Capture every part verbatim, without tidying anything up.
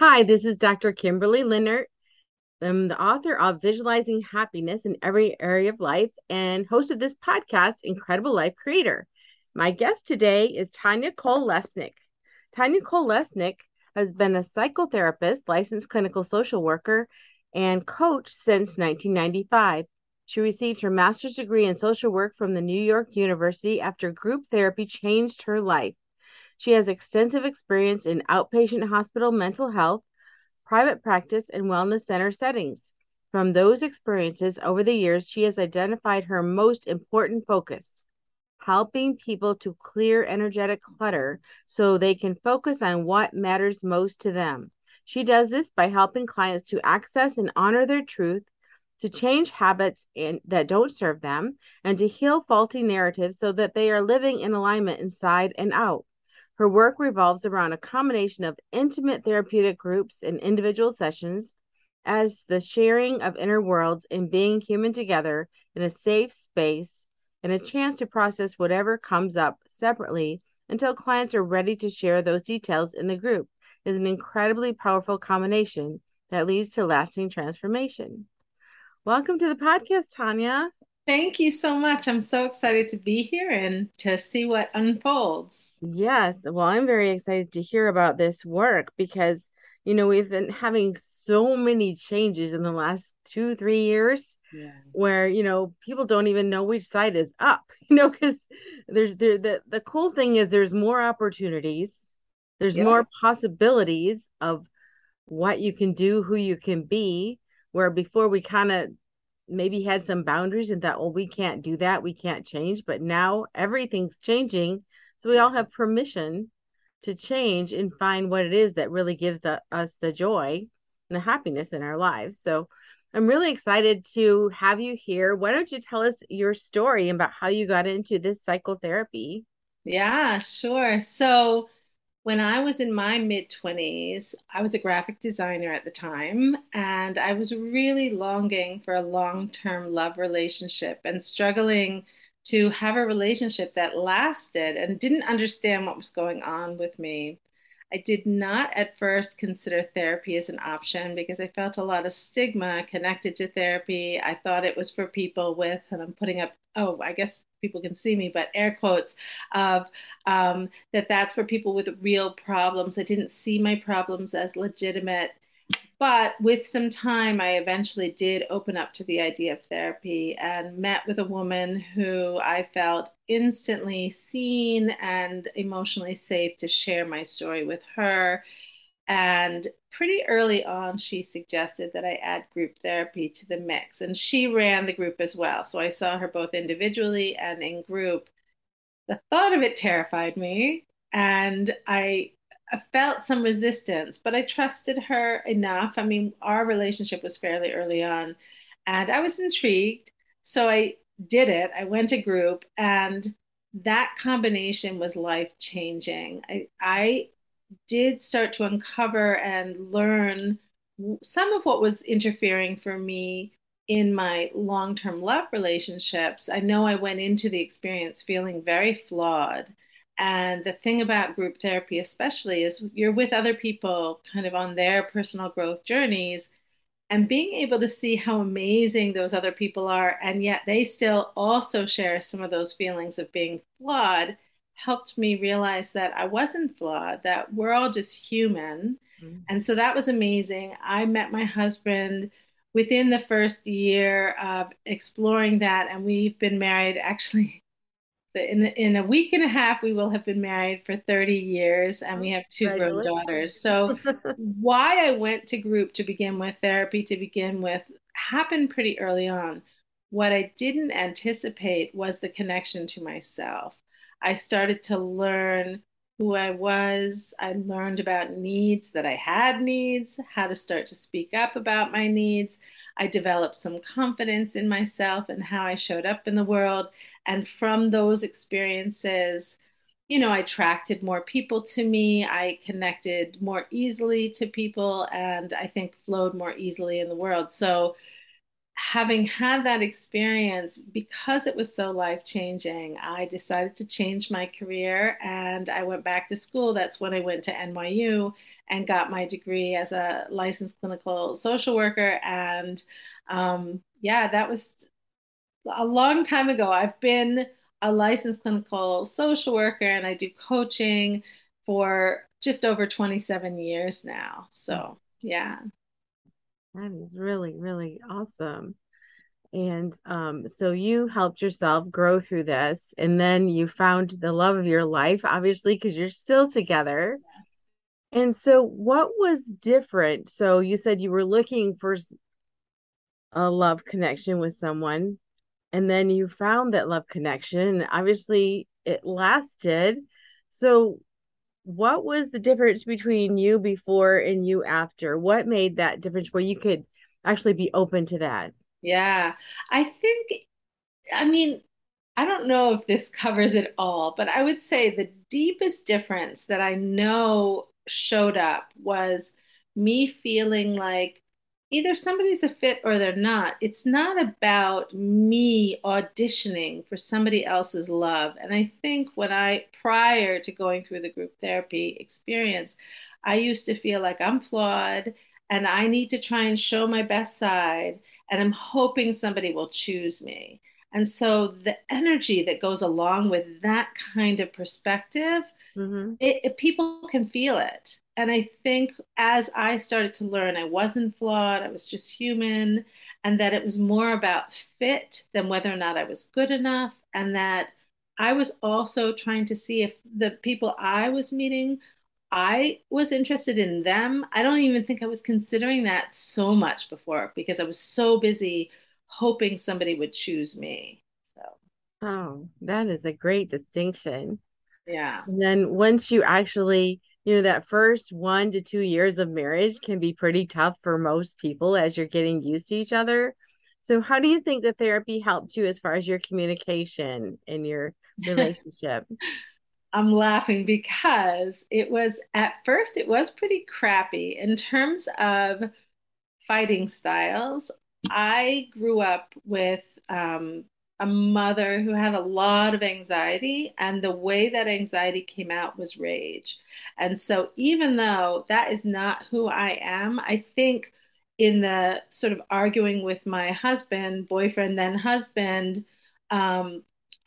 Hi, this is Doctor Kimberly Leonard. I'm the author of Visualizing Happiness in Every Area of Life and host of this podcast, Incredible Life Creator. My guest today is Tanya Kolesnik. Tanya Kolesnik has been a psychotherapist, licensed clinical social worker, and coach since nineteen ninety-five. She received her master's degree in social work from the New York University after group therapy changed her life. She has extensive experience in outpatient hospital mental health, private practice, and wellness center settings. From those experiences over the years, she has identified her most important focus: helping people to clear energetic clutter so they can focus on what matters most to them. She does this by helping clients to access and honor their truth, to change habits in, that don't serve them, and to heal faulty narratives so that they are living in alignment inside and out. Her work revolves around a combination of intimate therapeutic groups and individual sessions as the sharing of inner worlds and being human together in a safe space and a chance to process whatever comes up separately until clients are ready to share those details in the group is an incredibly powerful combination that leads to lasting transformation. Welcome to the podcast, Tanya. Thank you so much. I'm so excited to be here and to see what unfolds. Yes, well, I'm very excited to hear about this work because, you know, we've been having so many changes in the last two, three years Yeah. where, you know, people don't even know which side is up, you know, because there's there, the the cool thing is there's more opportunities, there's Yeah. more possibilities of what you can do, who you can be, where before we kind of maybe had some boundaries and thought, well, we can't do that, we can't change, but now everything's changing. So we all Yeah. have permission to change and find what it is that really gives the, us the joy and the happiness in our lives. So I'm really excited to have you here. Why don't you tell us your story about how you got into this psychotherapy? Yeah, sure. So when I was in my mid twenties, I was a graphic designer at the time, and I was really longing for a long-term love relationship and struggling to have a relationship that lasted and didn't understand what was going on with me. I did not at first consider therapy as an option because I felt a lot of stigma connected to therapy. I thought it was for people with, and I'm putting up, oh, I guess people can see me, but air quotes of um, that that's for people with real problems. I didn't see my problems as legitimate. But with some time, I eventually did open up to the idea of therapy and met with a woman who I felt instantly seen and emotionally safe to share my story with her. And pretty early on, she suggested that I add group therapy to the mix. And she ran the group as well. So I saw her both individually and in group. The thought of it terrified me, and I, I felt some resistance, but I trusted her enough. I mean, our relationship was fairly early on, and I was intrigued. So I did it. I went to group, and that combination was life changing. I, I did start to uncover and learn some of what was interfering for me in my long term love relationships. I know I went into the experience feeling very flawed. And the thing about group therapy, especially, is you're with other people kind of on their personal growth journeys and being able to see how amazing those other people are, and yet they still also share some of those feelings of being flawed, helped me realize that I wasn't flawed, that we're all just human. And so that was amazing. I met my husband within the first year of exploring that, and we've been married actually. So in in a week and a half, we will have been married for thirty years, and we Oh, have two grown congratulations. daughters. So why I went to group to begin with, therapy to begin with, happened pretty early on. What I didn't anticipate was the connection to myself. I started to learn who I was. I learned about needs, that I had needs, how to start to speak up about my needs. I developed some confidence in myself and how I showed up in the world. And from those experiences, you know, I attracted more people to me. I connected more easily to people and I think flowed more easily in the world. So having had that experience, because it was so life-changing, I decided to change my career and I went back to school. That's when I went to N Y U and got my degree as a licensed clinical social worker. And um, yeah, that was a long time ago. I've been a licensed clinical social worker and I do coaching for just over twenty-seven years now. So, yeah. That is really, really awesome. And um, so you helped yourself grow through this, and then you found the love of your life, obviously, because you're still together. And so, what was different? So you said you were looking for s- a love connection with someone, and then you found that love connection, and obviously it lasted. So, what was the difference between you before and you after? What made that difference where you could actually be open to that? Yeah. I think, I mean, I don't know if this covers it all, but I would say the deepest difference that I know showed up was me feeling like either somebody's a fit or they're not. It's not about me auditioning for somebody else's love. And I think when I, prior to going through the group therapy experience, I used to feel like I'm flawed and I need to try and show my best side, and I'm hoping somebody will choose me. And so the energy that goes along with that kind of perspective, Mm-hmm. it, it- people can feel it. And I think as I started to learn, I wasn't flawed, I was just human, and that it was more about fit than whether or not I was good enough. And that I was also trying to see if the people I was meeting, I was interested in them. I don't even think I was considering that so much before because I was so busy hoping somebody would choose me. So, Oh, that is a great distinction. yeah. And then once you actually, you know, that first one to two years of marriage can be pretty tough for most people as you're getting used to each other. So, how do you think the therapy helped you as far as your communication in your relationship? I'm laughing because it was at first it was pretty crappy in terms of fighting styles. I grew up with um, a mother who had a lot of anxiety, and the way that anxiety came out was rage. And so, even though that is not who I am, I think in the sort of arguing with my husband, boyfriend, then husband, um,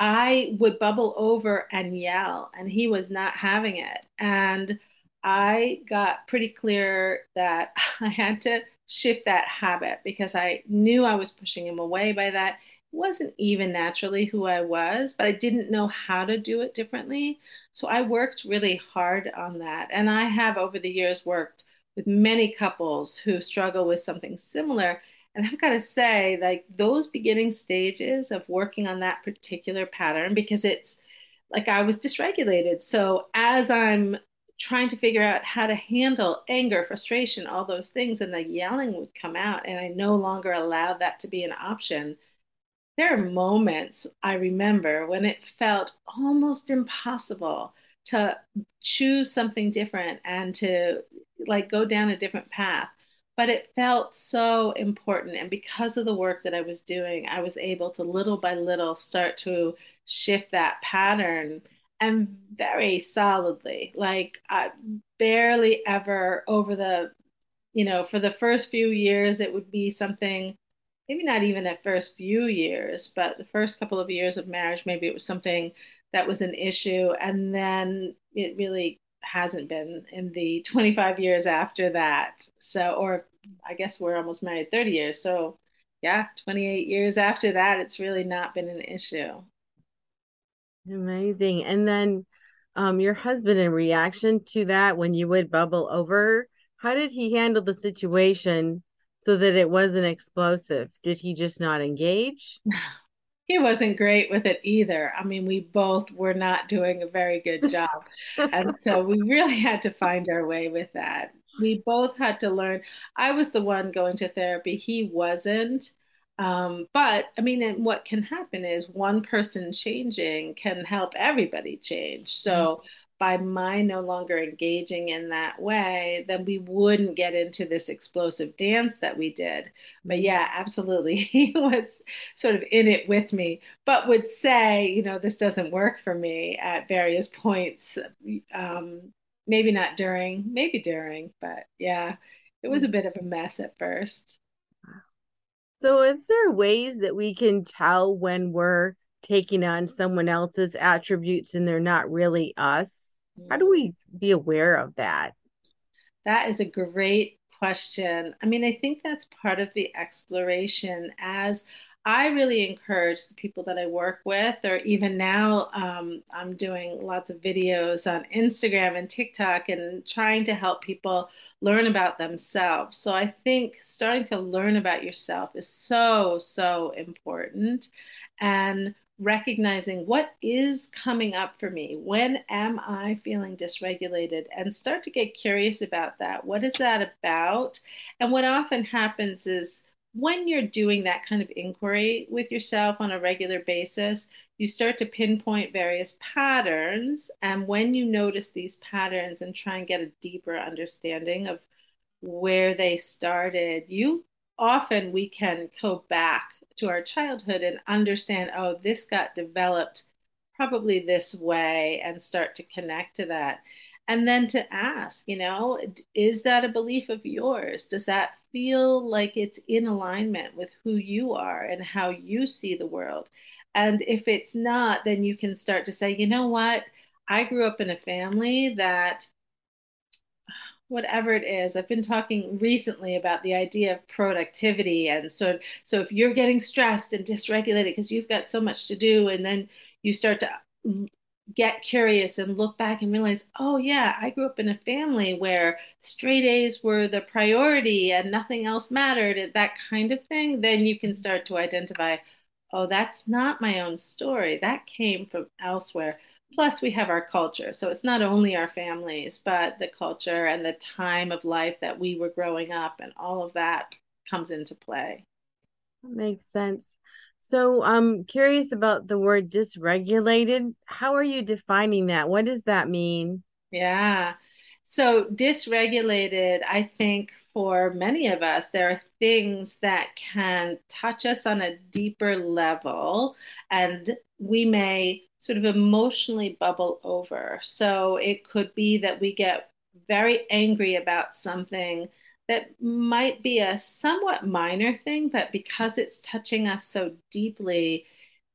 I would bubble over and yell, and he was not having it. And I got pretty clear that I had to shift that habit because I knew I was pushing him away by that. It wasn't even naturally who I was, but I didn't know how to do it differently. So I worked really hard on that. And I have over the years worked with many couples who struggle with something similar. And I've got to say, like those beginning stages of working on that particular pattern, because it's like I was dysregulated. So as I'm trying to figure out how to handle anger, frustration, all those things, and the yelling would come out, and I no longer allowed that to be an option. There are moments I remember when it felt almost impossible to choose something different and to like go down a different path. But it felt so important. And because of the work that I was doing, I was able to little by little start to shift that pattern and very solidly. Like I barely ever over the you know, for the first few years, it would be something, maybe not even at first few years, but the first couple of years of marriage, maybe it was something that was an issue. And then it really hasn't been in the twenty-five years after that. So, or I guess we're almost married thirty years. So, yeah, twenty-eight years after that, it's really not been an issue. Amazing. And then um, your husband, in reaction to that, when you would bubble over, how did he handle the situation so that it wasn't explosive? Did he just not engage? He wasn't great with it either. I mean, we both were not doing a very good job. And so we really had to find our way with that. We both had to learn. I was the one going to therapy, he wasn't. Um, but I mean, and what can happen is one person changing can help everybody change. So by my no longer engaging in that way, then we wouldn't get into this explosive dance that we did. But Mhm. yeah, absolutely. He was sort of in it with me, but would say, you know, this doesn't work for me at various points. Um, maybe not during, maybe during, but yeah, it was a Mhm. bit of a mess at first. So, is there ways that we can tell when we're taking on someone else's attributes and they're not really us? How do we be aware of that? That is a great question. I mean, I think that's part of the exploration as I really encourage the people that I work with, or even now, um, I'm doing lots of videos on Instagram and TikTok and trying to help people learn about themselves. So I think starting to learn about yourself is so, so important. And recognizing what is coming up for me. When am I feeling dysregulated? And start to get curious about that. What is that about? And what often happens is when you're doing that kind of inquiry with yourself on a regular basis, you start to pinpoint various patterns. And when you notice these patterns and try and get a deeper understanding of where they started, you often we can go back to our childhood and understand, oh, this got developed probably this way and start to connect to that. And then to ask, you know, is that a belief of yours? Does that feel like it's in alignment with who you are and how you see the world? And if it's not, then you can start to say, you know what? I grew up in a family that whatever it is. I've been talking recently about the idea of productivity. And so, so if you're getting stressed and dysregulated because you've got so much to do, and then you start to get curious and look back and realize, oh, yeah, I grew up in a family where straight A's were the priority and nothing else mattered, and that kind of thing, then you can start to identify, oh, that's not my own story. That came from elsewhere. Plus, we have our culture. So it's not only our families, but the culture and the time of life that we were growing up, and all of that comes into play. That makes sense. So, I'm curious about the word dysregulated. How are you defining that? What does that mean? Yeah. So dysregulated, I think for many of us, there are things that can touch us on a deeper level, and we may sort of emotionally bubble over. So it could be that we get very angry about something that might be a somewhat minor thing, but because it's touching us so deeply,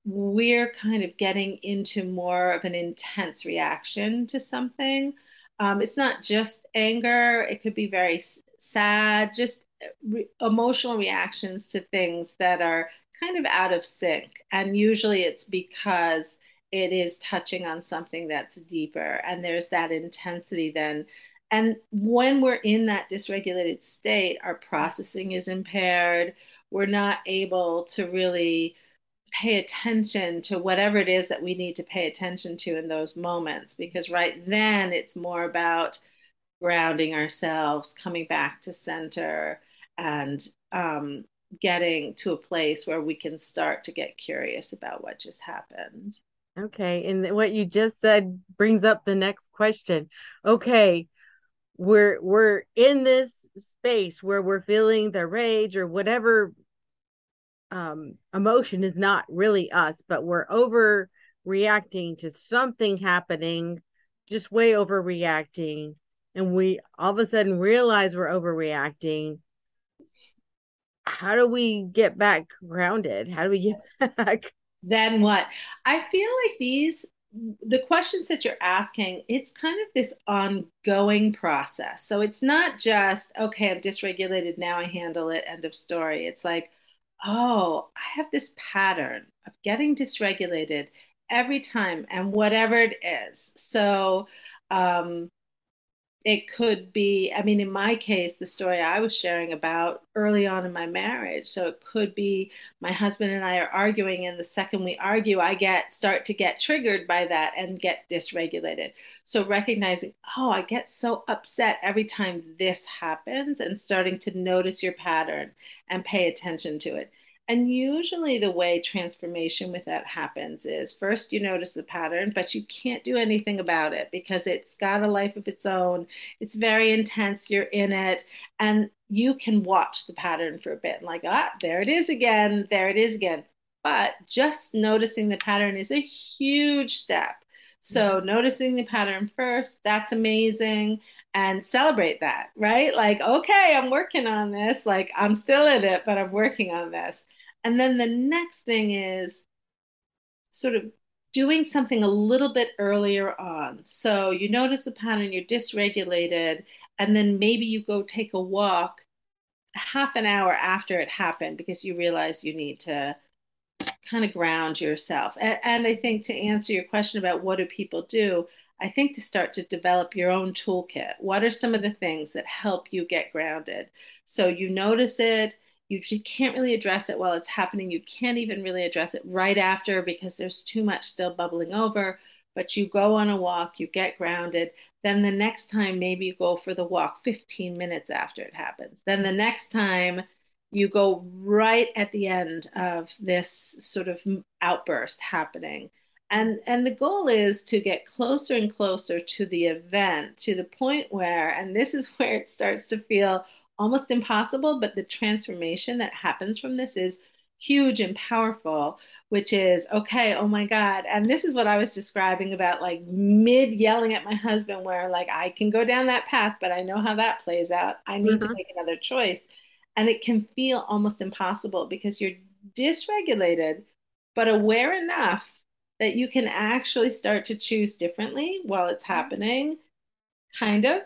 we're kind of getting into more of an intense reaction to something. Um, it's not just anger, it could be very s- sad, just re emotional reactions to things that are kind of out of sync. And usually it's because it is touching on something that's deeper, and there's that intensity then. And when we're in that dysregulated state, our processing is impaired. We're not able to really pay attention to whatever it is that we need to pay attention to in those moments, because right then it's more about grounding ourselves, coming back to center, and um, getting to a place where we can start to get curious about what just happened. Okay, and what you just said brings up the next question. Okay, we're we're in this space where we're feeling the rage or whatever um emotion is not really us, but we're overreacting to something happening, just way overreacting, and we all of a sudden realize we're overreacting. How do we get back grounded? How do we get back? Then what? I feel like these, the questions that you're asking, it's kind of this ongoing process. So it's not just, okay, I'm dysregulated, now I handle it, end of story. It's like, oh, I have this pattern of getting dysregulated every time and whatever it is. So, um, it could be, I mean, in my case, the story I was sharing about early on in my marriage. So it could be my husband and I are arguing, and the second we argue, I get start to get triggered by that and get dysregulated. So recognizing, oh, I get so upset every time this happens, and starting to notice your pattern and pay attention to it. And usually, the way transformation with that happens is first you notice the pattern, but you can't do anything about it because it's got a life of its own. It's very intense. You're in it, and you can watch the pattern for a bit, like, ah, there it is again. There it is again. But just noticing the pattern is a huge step. So, Mhm. noticing the pattern first, that's amazing. And celebrate that, right? Like, okay, I'm working on this. Like, I'm still in it, but I'm working on this. And then the next thing is sort of doing something a little bit earlier on. So you notice the pattern, you're dysregulated, and then maybe you go take a walk half an hour after it happened because you realize you need to kind of ground yourself. And, and I think to answer your question about what do people do, I think to start to develop your own toolkit. What are some of the things that help you get grounded? So you notice it, you can't really address it while it's happening. You can't even really address it right after because there's too much still bubbling over. But you go on a walk, you get grounded. Then the next time, maybe you go for the walk fifteen minutes after it happens. Then the next time, you go right at the end of this sort of outburst happening. And, and the goal is to get closer and closer to the event to the point where, and this is where it starts to feel almost impossible, but the transformation that happens from this is huge and powerful, which is okay, oh my God. And this is what I was describing about like mid yelling at my husband, where like I can go down that path, but I know how that plays out. I need to Mhm. make another choice. And it can feel almost impossible because you're dysregulated, but aware enough that you can actually start to choose differently while it's happening, kind of.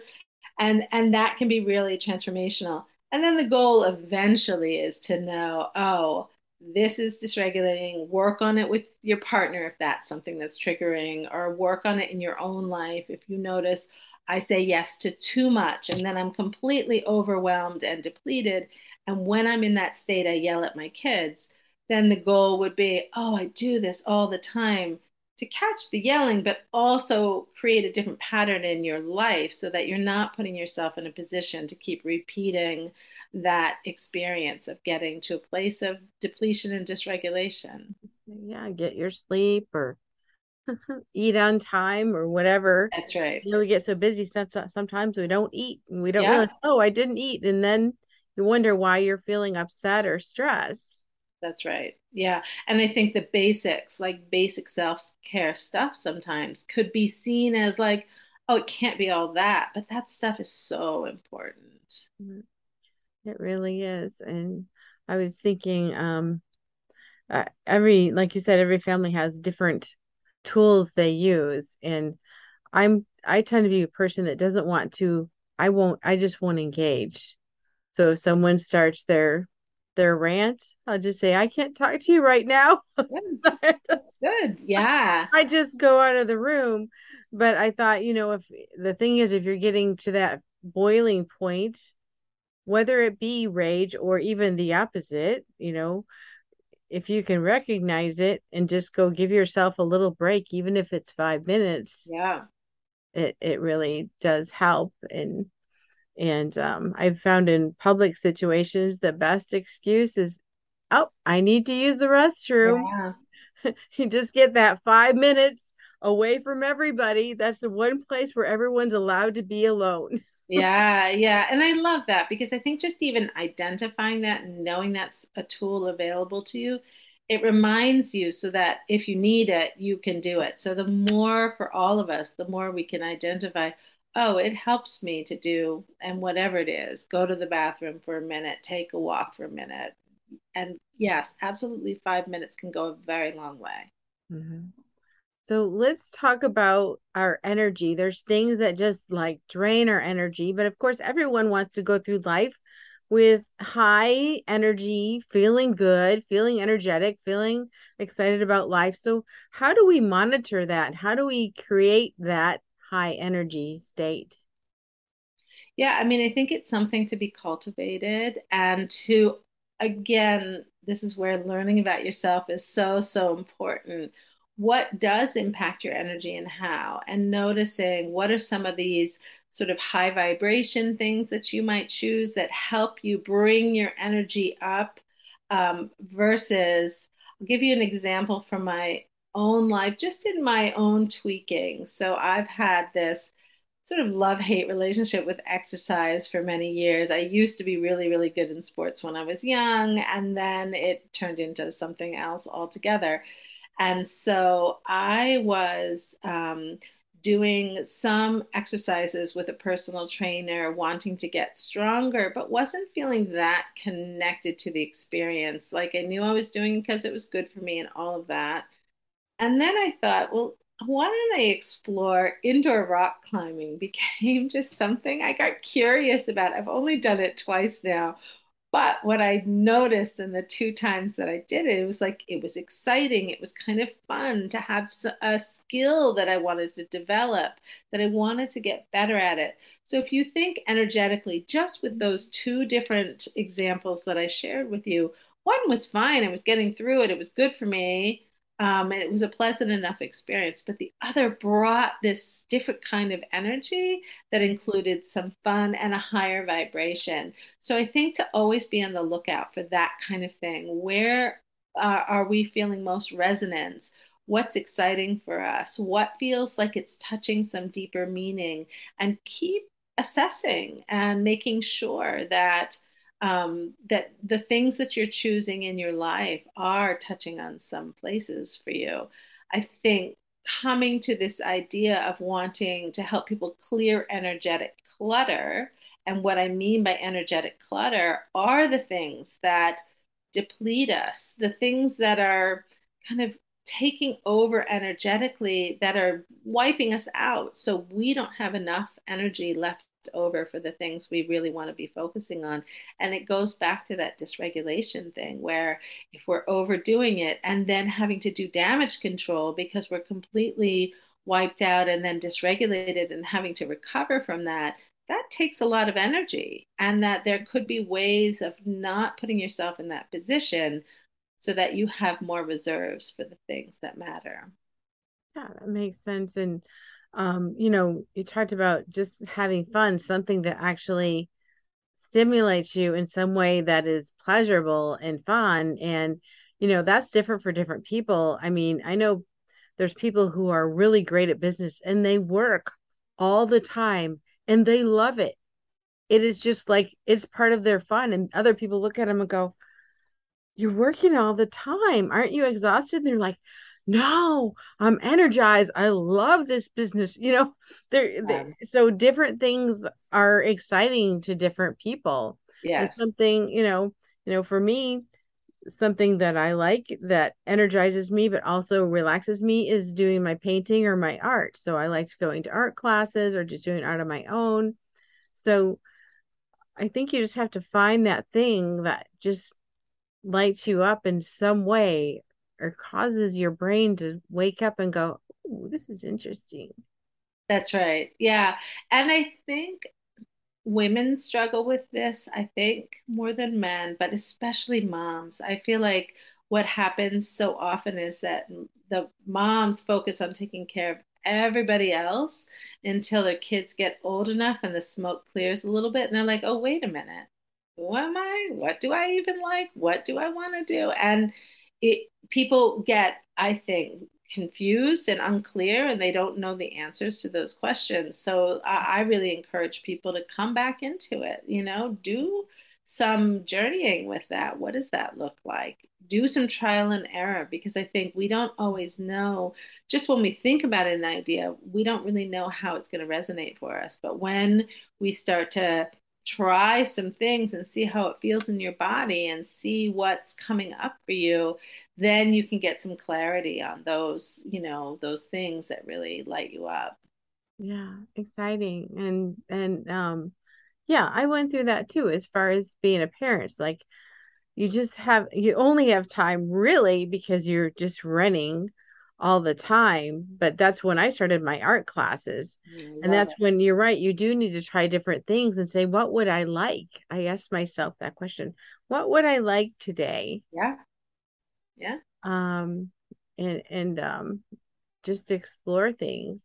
and and that can be really transformational. And then the goal eventually is to know, oh, this is dysregulating. Work on it with your partner if that's something that's triggering, or work on it in your own life if you notice I say yes to too much and then I'm completely overwhelmed and depleted, and when I'm in that state I yell at my kids. Then the goal would be, oh, I do this all the time, to catch the yelling, but also create a different pattern in your life so that you're not putting yourself in a position to keep repeating that experience of getting to a place of depletion and dysregulation. Yeah, get your sleep or eat on time or whatever. That's right. You know, we get so busy, some- sometimes we don't eat and we don't Yeah, realize, oh, I didn't eat. And then you wonder why you're feeling upset or stressed. that's right. Yeah. And I think the basics, like basic self-care stuff sometimes could be seen as like, oh, it can't be all that, but that stuff is so important. Mhm. It really is. And I was thinking, um, uh, every, like you said, every family has different tools they use. And I'm, I tend to be a person that doesn't want to, I won't, I just won't engage. So if someone starts their their rant, I'll just say, I can't talk to you right now. Yeah, that's good. Yeah. I just go out of the room. But I thought, you know, if the thing is, if you're getting to that boiling point, whether it be rage or even the opposite, you know, if you can recognize it and just go give yourself a little break, even if it's five minutes, Yeah. it, it really does help. And And um, I've found in public situations, the best excuse is, oh, I need to use the restroom. Yeah. You just get that five minutes away from everybody. That's the one place where everyone's allowed to be alone. Yeah, yeah. And I love that because I think just even identifying that and knowing that's a tool available to you, it reminds you so that if you need it, you can do it. So the more for all of us, the more we can identify, oh, it helps me to do, and whatever it is, go to the bathroom for a minute, take a walk for a minute. And yes, absolutely, five minutes can go a very long way. Mhm. So let's talk about our energy. There's things that just like drain our energy, but of course, everyone wants to go through life with high energy, feeling good, feeling energetic, feeling excited about life. So, how do we monitor that? How do we create that high energy state? Yeah, I mean, I think it's something to be cultivated and to, again, this is where learning about yourself is so, so important. What does impact your energy and how? And noticing what are some of these sort of high vibration things that you might choose that help you bring your energy up um, versus, I'll give you an example from my own life, just in my own tweaking. So I've had this sort of love-hate relationship with exercise for many years. I used to be really, really good in sports when I was young, and then it turned into something else altogether. And so I was um, doing some exercises with a personal trainer, wanting to get stronger, but wasn't feeling that connected to the experience. Like I knew I was doing because it was good for me and all of that. And then I thought, well, why don't I explore indoor rock climbing? Became just something I got curious about. I've only done it twice now, but what I noticed in the two times that I did it, it was like it was exciting. It was kind of fun to have a skill that I wanted to develop, that I wanted to get better at it. So if you think energetically, just with those two different examples that I shared with you, one was fine. I was getting through it. It was good for me. Um, and it was a pleasant enough experience, but the other brought this different kind of energy that included some fun and a higher vibration. So I think to always be on the lookout for that kind of thing. Where uh, are we feeling most resonance? What's exciting for us? What feels like it's touching some deeper meaning? And keep assessing and making sure that um, that the things that you're choosing in your life are touching on some places for you. I think coming to this idea of wanting to help people clear energetic clutter, and what I mean by energetic clutter are the things that deplete us, the things that are kind of taking over energetically, that are wiping us out. So we don't have enough energy left over for the things we really want to be focusing on. And it goes back to that dysregulation thing where if we're overdoing it and then having to do damage control because we're completely wiped out and then dysregulated and having to recover from that, that takes a lot of energy. And that there could be ways of not putting yourself in that position so that you have more reserves for the things that matter. Yeah, that makes sense. And um, you know, you talked about just having fun, something that actually stimulates you in some way that is pleasurable and fun. And, you know, that's different for different people. I mean, I know there's people who are really great at business and they work all the time and they love it. It is just like it's part of their fun. And other people look at them and go, you're working all the time. Aren't you exhausted? And they're like, no, I'm energized. I love this business. You know, they're, they Um, so different things are exciting to different people. And yes, something, you know, you know, for me, something that I like that energizes me but also relaxes me is doing my painting or my art. So I liked going to art classes or just doing art on my own. So I think you just have to find that thing that just lights you up in some way or causes your brain to wake up and go, "Ooh, this is interesting." that's right. Yeah. And I think women struggle with this, I think, more than men, but especially moms. I feel like what happens so often is that the moms focus on taking care of everybody else until their kids get old enough and the smoke clears a little bit. And they're like, oh, wait a minute. Who am I? What do I even like? What do I want to do? And it, people get, I think, confused and unclear, and they don't know the answers to those questions. So I, I really encourage people to come back into it, you know, do some journeying with that. What does that look like? Do some trial and error because I think we don't always know, just when we think about an idea, we don't really know how it's going to resonate for us. But when we start to try some things and see how it feels in your body and see what's coming up for you, then you can get some clarity on those, you know, those things that really light you up. Yeah, exciting. And and um yeah, I went through that too as far as being a parent. Like you just have you only have time really because you're just running all the time. But that's when I started my art classes. I And love that's it. when you're right, you do need to try different things and say, what would I like? I asked myself that question. What would I like today? Yeah. Yeah. Um and and um just explore things.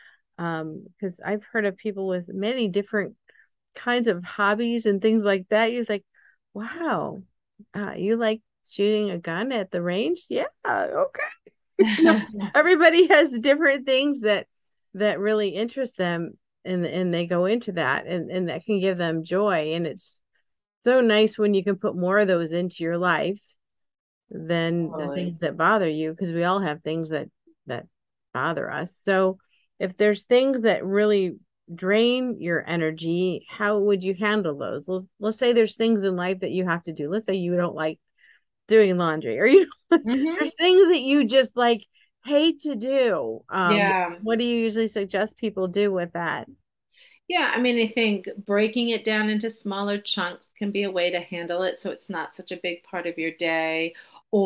Um, because I've heard of people with many different kinds of hobbies and things like that. You're like, wow, uh, you like shooting a gun at the range. Yeah, okay. You know, everybody has different things that that really interest them, and and they go into that, and and that can give them joy. And it's so nice when you can put more of those into your life than the Totally. things that bother you, because we all have things that that bother us. So if there's things that really drain your energy, how would you handle those? Let's, let's say there's things in life that you have to do. Let's say you don't like doing laundry, or you Hmm. there's things that you just like hate to do. Um, Yeah. what do you usually suggest people do with that? Yeah, I mean, I think breaking it down into smaller chunks can be a way to handle it so it's not such a big part of your day,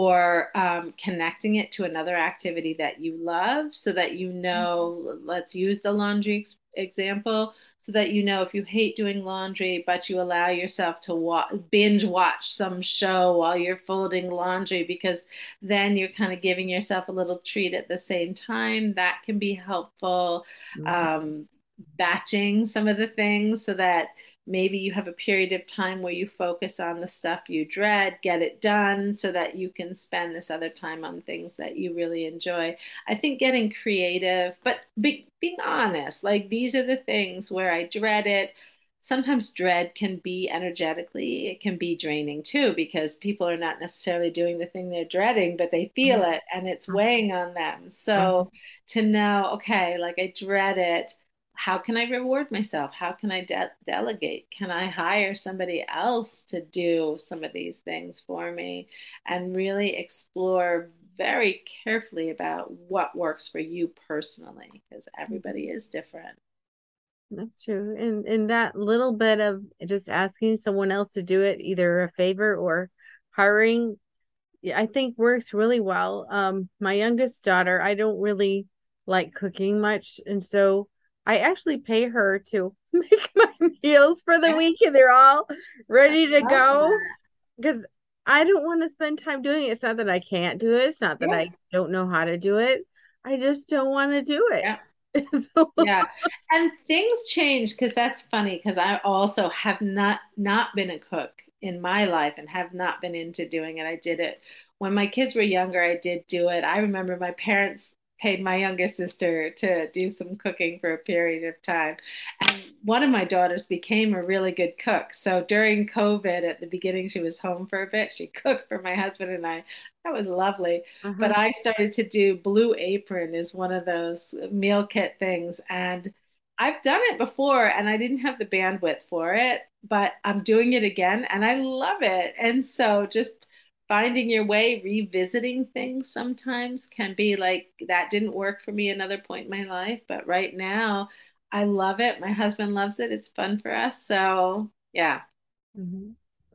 or um, connecting it to another activity that you love so that you know, let's use the laundry ex example, so that you know if you hate doing laundry, but you allow yourself to wa binge watch some show while you're folding laundry, because then you're kind of giving yourself a little treat at the same time. That can be helpful. Mhm. Um, Batching some of the things so that maybe you have a period of time where you focus on the stuff you dread, get it done so that you can spend this other time on things that you really enjoy. I think getting creative, but be, being honest, like these are the things where I dread it. Sometimes dread can be energetically, it can be draining too, because people are not necessarily doing the thing they're dreading, but they feel Mhm. it and it's weighing on them. So Mhm. to know, okay, like I dread it, how can I reward myself? How can I de delegate? Can I hire somebody else to do some of these things for me? And really explore very carefully about what works for you personally, because everybody Mhm. is different. That's true. And and that little bit of just asking someone else to do it, either a favor or hiring, yeah, I think works really well. Um, my youngest daughter, I don't really like cooking much, and so I actually pay her to make my meals for the Yeah, week, and they're all I ready to love go that. because I don't want to spend time doing it. It's not that I can't do it. It's not that Yeah, I don't know how to do it. I just don't want to do it. yeah. So, Yeah. And things change because that's funny because I also have not not been a cook in my life and have not been into doing it. I did it when my kids were younger, I did do it. I remember my parents paid my younger sister to do some cooking for a period of time. And one of my daughters became a really good cook. So during COVID, at the beginning, she was home for a bit. She cooked for my husband and I. That was lovely. uh-huh. But I started to do Blue Apron is one of those meal kit things. And I've done it before and I didn't have the bandwidth for it, but I'm doing it again and I love it. And so just finding your way, revisiting things sometimes can be like, that didn't work for me another point in my life, but right now I love it. My husband loves it. It's fun for us. So, yeah. Mhm.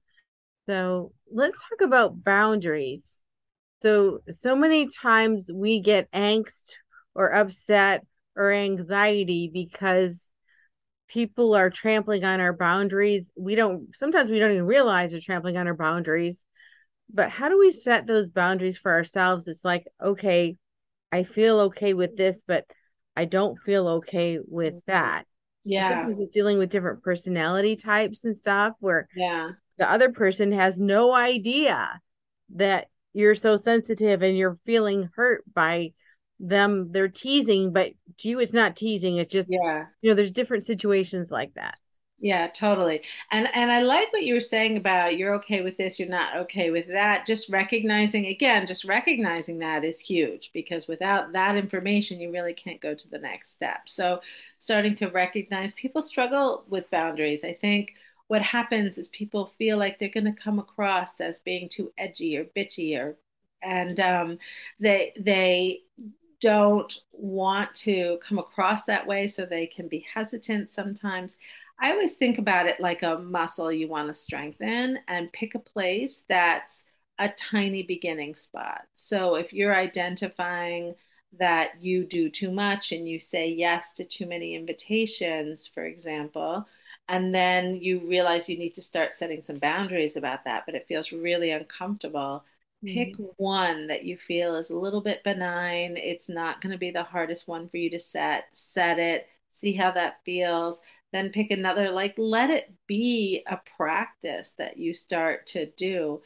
So let's talk about boundaries. So, so many times we get angst or upset or anxiety because people are trampling on our boundaries. We don't, sometimes we don't even realize they're trampling on our boundaries. But how do we set those boundaries for ourselves? It's like, okay, I feel okay with this, but I don't feel okay with Mhm. that. And Yeah. sometimes it's dealing with different personality types and stuff where Yeah. the other person has no idea that you're so sensitive and you're feeling hurt by them. They're teasing, but to you, it's not teasing. It's just, Yeah. you know, there's different situations like that. Yeah, totally. And and I like what you were saying about you're okay with this, you're not okay with that. Just recognizing again, just recognizing that is huge because without that information, you really can't go to the next step. So starting to recognize people struggle with boundaries. I think what happens is people feel like they're going to come across as being too edgy or bitchy or and um, they they don't want to come across that way, so they can be hesitant sometimes. I always think about it like a muscle you want to strengthen and pick a place that's a tiny beginning spot. So if you're identifying that you do too much and you say yes to too many invitations, for example, and then you realize you need to start setting some boundaries about that, but it feels really uncomfortable. Pick Mhm. one that you feel is a little bit benign. It's not going to be the hardest one for you to set. Set it, see how that feels, then pick another, like let it be a practice that you start to do.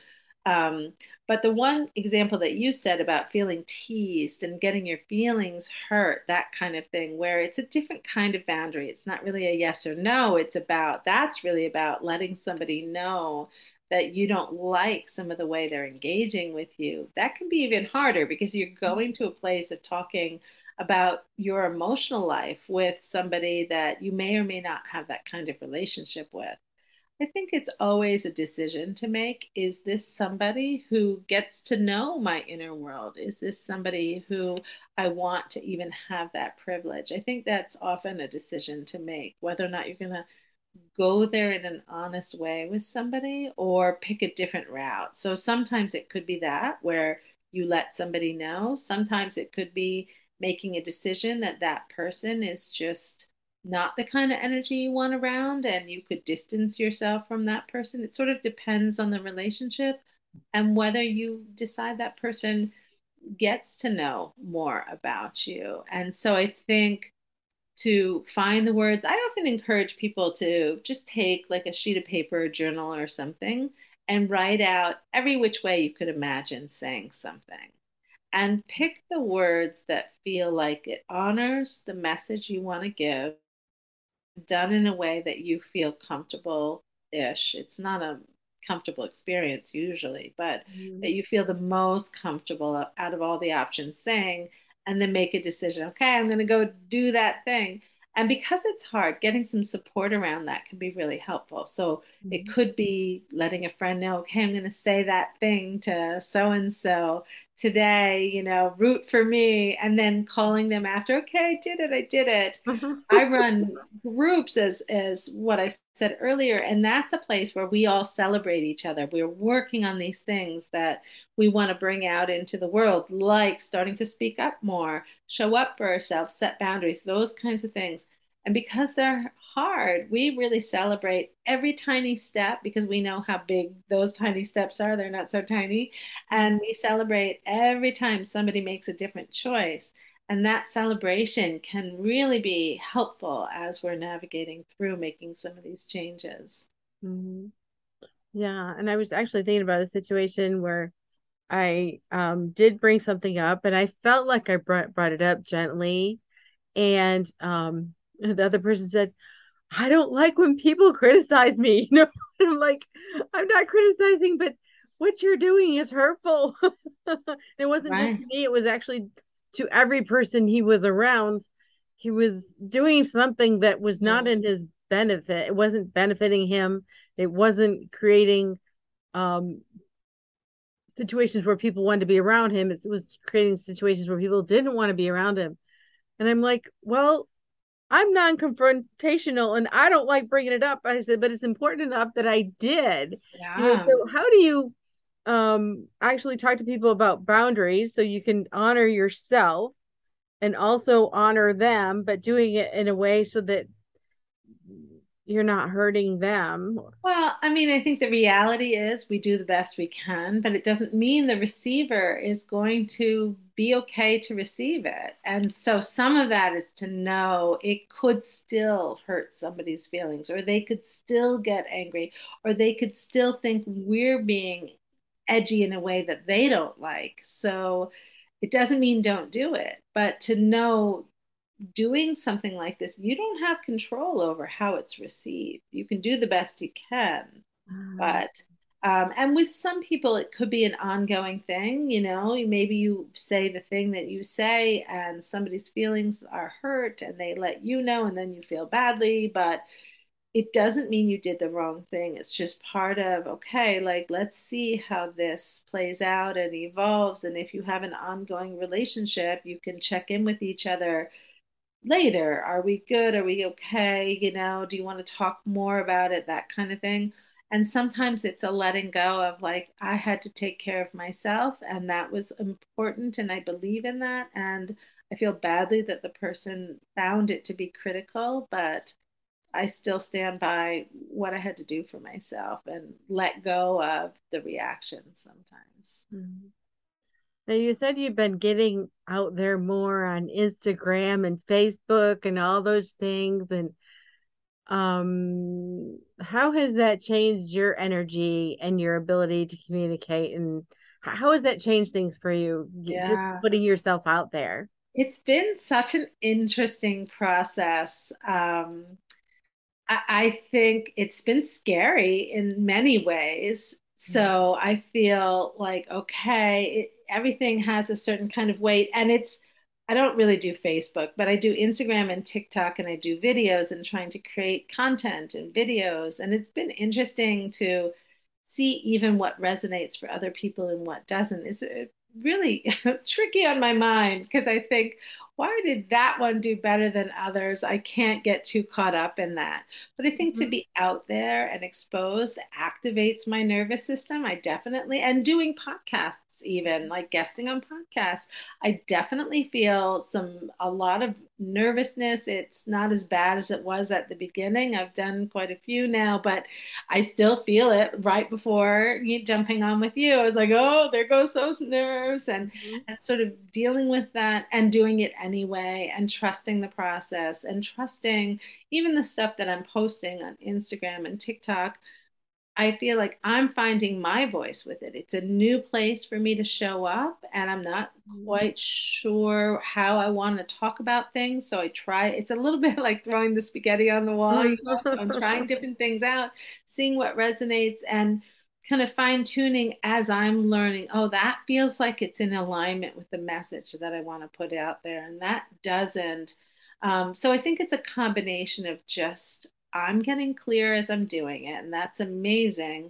Um, but the one example that you said about feeling teased and getting your feelings hurt, that kind of thing, where it's a different kind of boundary. It's not really a yes or no. It's about, that's really about letting somebody know that you don't like some of the way they're engaging with you. That can be even harder because you're going to a place of talking about your emotional life with somebody that you may or may not have that kind of relationship with. I think it's always a decision to make. Is this somebody who gets to know my inner world? Is this somebody who I want to even have that privilege? I think that's often a decision to make, whether or not you're going to go there in an honest way with somebody or pick a different route. So sometimes it could be that where you let somebody know. Sometimes it could be making a decision that that person is just not the kind of energy you want around and you could distance yourself from that person. It sort of depends on the relationship and whether you decide that person gets to know more about you. And so I think to find the words. I often encourage people to just take like a sheet of paper, a journal, or something and write out every which way you could imagine saying something. And pick the words that feel like it honors the message you want to give, done in a way that you feel comfortable-ish. It's not a comfortable experience usually, but Mhm. that you feel the most comfortable out of all the options saying, and then make a decision. Okay, I'm going to go do that thing. And because it's hard, getting some support around that can be really helpful. So it Mhm. could be letting a friend know, okay, I'm going to say that thing to so and so today, you know, root for me, and then calling them after, okay, I did it, I did it. I run groups as as what I said earlier, and that's a place where we all celebrate each other. We're working on these things that we want to bring out into the world, like starting to speak up more, show up for ourselves, set boundaries, those kinds of things. And because they're hard, we really celebrate every tiny step because we know how big those tiny steps are. They're not so tiny. And we celebrate every time somebody makes a different choice. And that celebration can really be helpful as we're navigating through making some of these changes. Mhm. Yeah, and I was actually thinking about a situation where I um did bring something up and I felt like I brought brought it up gently and um the other person said, I don't like when people criticize me. You know, I'm like, I'm not criticizing, but what you're doing is hurtful. It wasn't just Right. to me, it was actually to every person he was around. He was doing something that was not Mm. in his benefit. It wasn't benefiting him. It wasn't creating um situations where people wanted to be around him. It was creating situations where people didn't want to be around him. And I'm like, well, I'm non-confrontational and I don't like bringing it up. I said, but it's important enough that I did. You know, Yeah. so how do you um actually talk to people about boundaries so you can honor yourself and also honor them, but doing it in a way so that you're not hurting them? Well, I mean, I think the reality is we do the best we can, but it doesn't mean the receiver is going to be okay to receive it. And so some of that is to know it could still hurt somebody's feelings, or they could still get angry, or they could still think we're being edgy in a way that they don't like. So it doesn't mean don't do it, but to know doing something like this, you don't have control over how it's received. You can do the best you can, Um, but um, and with some people, it could be an ongoing thing. You know, maybe you say the thing that you say, and somebody's feelings are hurt, and they let you know, and then you feel badly. But it doesn't mean you did the wrong thing. It's just part of, okay, like, let's see how this plays out and evolves. And if you have an ongoing relationship, you can check in with each other later. Are we good? Are we okay? You know, do you want to talk more about it? That kind of thing. And sometimes it's a letting go of like, I had to take care of myself, and that was important, and I believe in that. And I feel badly that the person found it to be critical, but I still stand by what I had to do for myself and let go of the reactions sometimes. mhm. Now you said you've been getting out there more on Instagram and Facebook and all those things. And Um, how has that changed your energy and your ability to communicate? And h- how has that changed things for you, y- just Yeah. putting yourself out there? It's been such an interesting process. Um, I, I think it's been scary in many ways. Mhm. So I feel like, okay, it, everything has a certain kind of weight. And it's, I don't really do Facebook, but I do Instagram and TikTok, and I do videos and trying to create content and videos. And it's been interesting to see even what resonates for other people and what doesn't. It's uh, really tricky on my mind because I think, why did that one do better than others? I can't get too caught up in that. But I think to Mhm. be out there and exposed activates my nervous system. I definitely, and doing podcasts, even like guesting on podcasts, I definitely feel some, a lot of nervousness. It's not as bad as it was at the beginning. I've done quite a few now, but I still feel it right before you jumping on with you. I was like, oh, there goes those nerves. And, Mhm. and sort of dealing with that and doing it anyway and trusting the process and trusting even the stuff that I'm posting on Instagram and TikTok. I feel like I'm finding my voice with it. It's a new place for me to show up, and I'm not Mhm. quite sure how I want to talk about things. So I try, it's a little bit like throwing the spaghetti on the wall, you know? So I'm trying different things out, seeing what resonates, and kind of fine tuning as I'm learning. Oh, that feels like it's in alignment with the message that I want to put out there, and that doesn't. Um, so I think it's a combination of just I'm getting clear as I'm doing it, and that's amazing.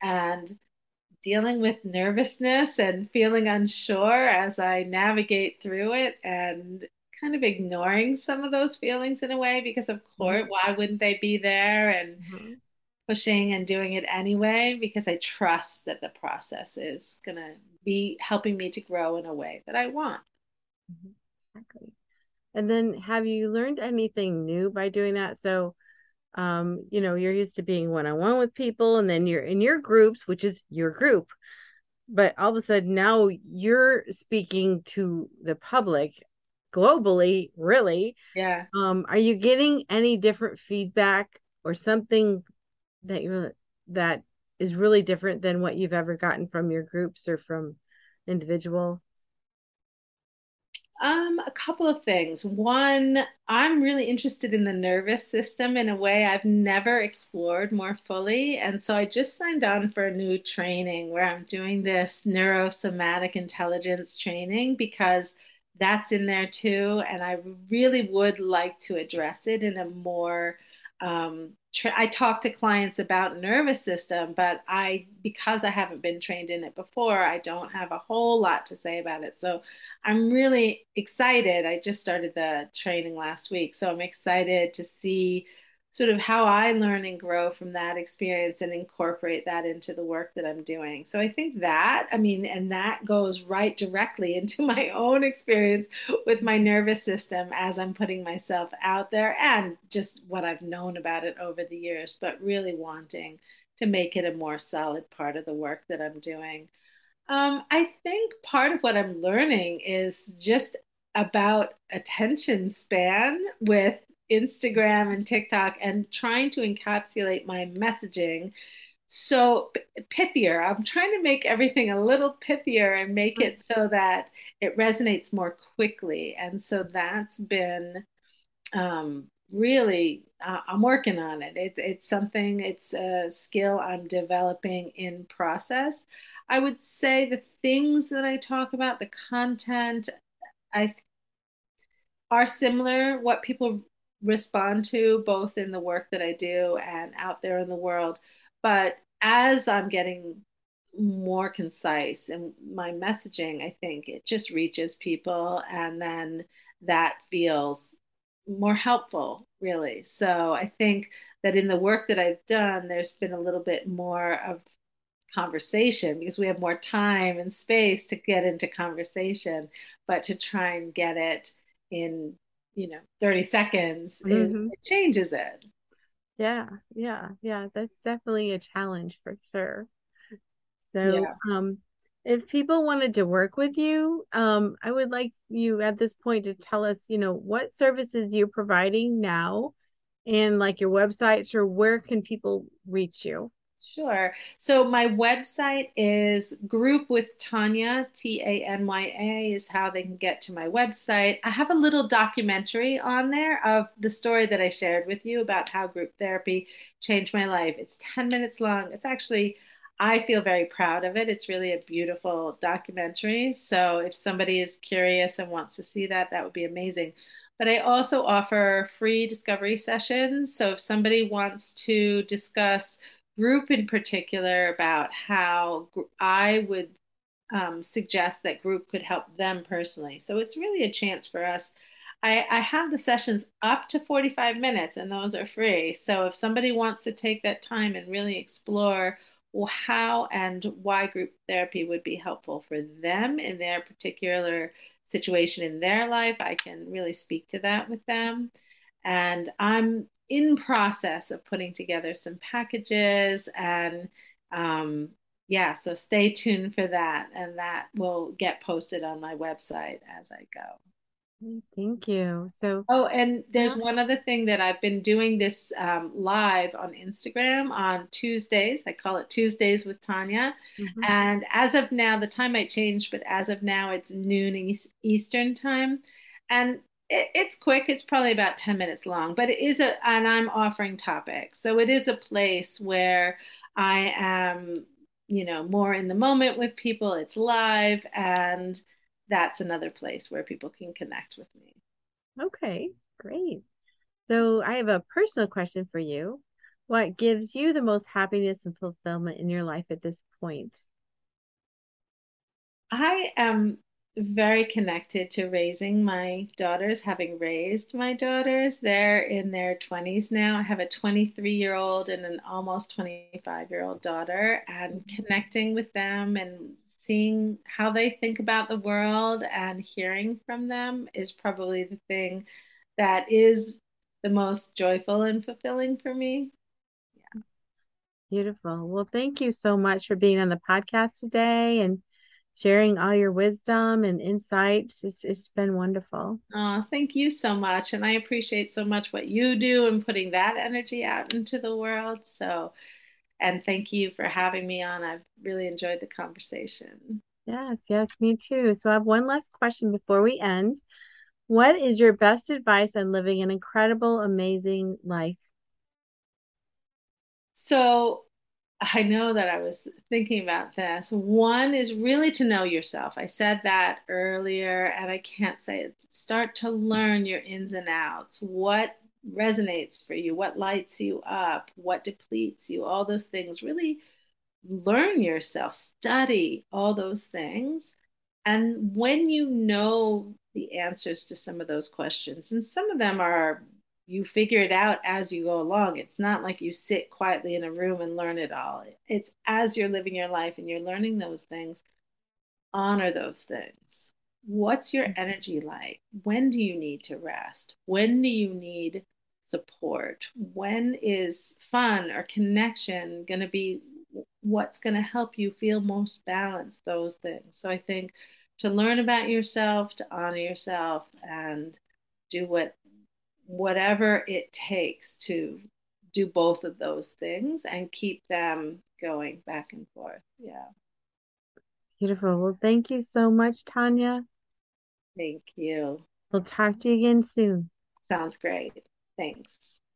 And dealing with nervousness and feeling unsure as I navigate through it, and kind of ignoring some of those feelings in a way, because of course, Mhm. why wouldn't they be there? And Mhm. pushing and doing it anyway, because I trust that the process is going to be helping me to grow in a way that I want. Mhm. Exactly. And then have you learned anything new by doing that? So, um, you know, you're used to being one-on-one with people, and then you're in your groups, which is your group. But all of a sudden now you're speaking to the public globally, really. Yeah. Um, are you getting any different feedback or something that you that is really different than what you've ever gotten from your groups or from individual? Um, a couple of things. One, I'm really interested in the nervous system in a way I've never explored more fully. And so I just signed on for a new training where I'm doing this neurosomatic intelligence training, because that's in there too. And I really would like to address it in a more um, tra- I talk to clients about nervous system, but I, because I haven't been trained in it before, I don't have a whole lot to say about it. So I'm really excited. I just started the training last week, so I'm excited to see sort of how I learn and grow from that experience and incorporate that into the work that I'm doing. So I think that, I mean, and that goes right directly into my own experience with my nervous system as I'm putting myself out there, and just what I've known about it over the years, but really wanting to make it a more solid part of the work that I'm doing. Um, I think part of what I'm learning is just about attention span with Instagram and TikTok, and trying to encapsulate my messaging so pithier. I'm trying to make everything a little pithier and make it so that it resonates more quickly. And so that's been um, really, uh, I'm working on it. it. It's something, it's a skill I'm developing in process. I would say the things that I talk about, the content, I are similar, what people respond to, both in the work that I do and out there in the world. But as I'm getting more concise in my messaging, I think it just reaches people, and then that feels more helpful, really. So I think that in the work that I've done, there's been a little bit more of conversation because we have more time and space to get into conversation, but to try and get it in, you know, thirty seconds is, Hmm. it changes it. Yeah, yeah, yeah. That's definitely a challenge for sure. So, Yeah. um, if people wanted to work with you, um, I would like you at this point to tell us, you know, what services you're providing now and like your websites, or where can people reach you? Sure. So my website is Group with Tanya, T A N Y A is how they can get to my website. I have a little documentary on there of the story that I shared with you about how group therapy changed my life. It's ten minutes long. It's actually, I feel very proud of it. It's really a beautiful documentary. So if somebody is curious and wants to see that, that would be amazing. But I also offer free discovery sessions. So if somebody wants to discuss group in particular about how I would um, suggest that group could help them personally. So it's really a chance for us. I, I have the sessions up to forty-five minutes, and those are free. So if somebody wants to take that time and really explore well, how and why group therapy would be helpful for them in their particular situation in their life, I can really speak to that with them. And I'm in process of putting together some packages and um, yeah, so stay tuned for that, and that will get posted on my website as I go. Thank you. So, Oh, and there's uh, one other thing that I've been doing this um, live on Instagram on Tuesdays. I call it Tuesdays with Tanya. mhm. And as of now, the time might change, but as of now, it's noon East, Eastern time. And it, it's quick, it's probably about ten minutes long, but it is a, and I'm offering topics. So it is a place where I am, you know, more in the moment with people. It's live, and that's another place where people can connect with me. Okay, great. So, I have a personal question for you. What gives you the most happiness and fulfillment in your life at this point? I am very connected to raising my daughters, having raised my daughters. They're in their twenties now. I have a twenty-three year old and an almost twenty-five year old daughter, and connecting with them and seeing how they think about the world and hearing from them is probably the thing that is the most joyful and fulfilling for me. Beautiful. Well, thank you so much for being on the podcast today and sharing all your wisdom and insights. It's, it's been wonderful. Oh, thank you so much. And I appreciate so much what you do and putting that energy out into the world. So, and thank you for having me on. I've really enjoyed the conversation. Yes, yes, me too. So I have one last question before we end. What is your best advice on living an incredible, amazing life? So, I know that I was thinking about this. One is really to know yourself. I said that earlier, and I can't say it. Start to learn your ins and outs. What resonates for you? What lights you up? What depletes you? All those things. Really learn yourself, study all those things. And when you know the answers to some of those questions, and some of them are you figure it out as you go along. It's not like you sit quietly in a room and learn it all. It's as you're living your life and you're learning those things, honor those things. What's your energy like? When do you need to rest? When do you need support? When is fun or connection going to be what's going to help you feel most balanced? Those things. So I think to learn about yourself, to honor yourself, and do what whatever it takes to do both of those things and keep them going back and forth. Yeah. Beautiful. Well, thank you so much, Tanya. Thank you. We'll talk to you again soon. Sounds great. Thanks.